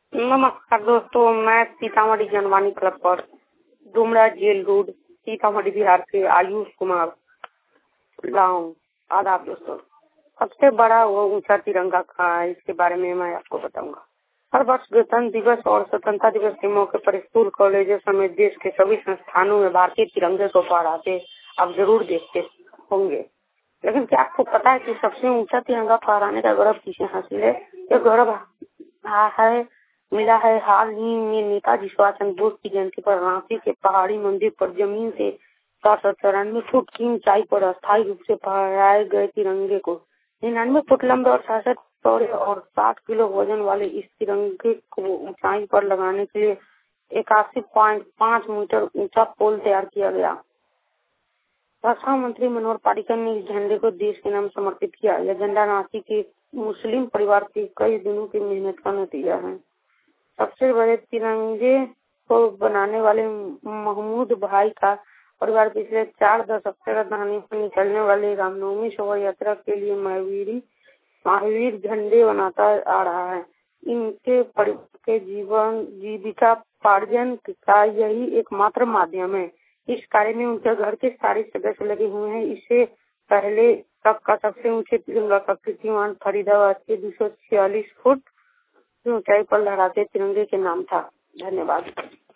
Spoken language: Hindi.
नमस्कार दोस्तों, मैं सीतामढ़ी जनवानी क्लब पर डुमरा जेल रोड सीतामढ़ी बिहार से आयुष कुमार लाऊं। आदाब दोस्तों। सबसे बड़ा वो ऊंचा तिरंगा कहाँ है, इसके बारे में मैं आपको बताऊंगा। हर वर्ष गणतंत्र दिवस और स्वतंत्रता दिवस के मौके पर स्कूल, कॉलेजों समेत देश के सभी संस्थानों में भारतीय तिरंगे को फहराते आप जरूर देखते होंगे। लेकिन क्या आपको पता है कि सबसे ऊंचा तिरंगा फहराने का गौरव किसे हासिल है? यह गौरव मिला है हाल ही में नेताजी सुभाष चंद्र बोस की जयंती पर रांची के पहाड़ी मंदिर पर जमीन से 494 फुट की ऊंचाई पर अस्थायी रूप से फहराए गए तिरंगे को 99 फुट लंबे और 66 चौड़े और 60 किलो वजन वाले इस तिरंगे को ऊंचाई पर लगाने के लिए 81.5 मीटर ऊंचा पोल तैयार किया गया। रक्षा मंत्री मनोहर पर्रिकर ने इस झंडे को देश के नाम समर्पित किया। यह झंडा रांची के मुस्लिम परिवार की कई दिनों की मेहनत का नतीजा है। सबसे बड़े तिरंगे को बनाने वाले महमूद भाई का परिवार पिछले 4 दशक से राजधानी पर निकलने वाले रामनवमी शोभा यात्रा के लिए महावीर झंडे बनाता आ रहा है। इनके परिवार के जीविका पार्जन का यही एकमात्र माध्यम है। इस कार्य में उनके घर के सारे सदस्य लगे हुए हैं। इससे पहले तक का सबसे ऊंचे तिरंगा का कीर्तिमान फरीदाबाद के 246 फुट ऊंचाई पर लहराते तिरंगे के नाम था। धन्यवाद।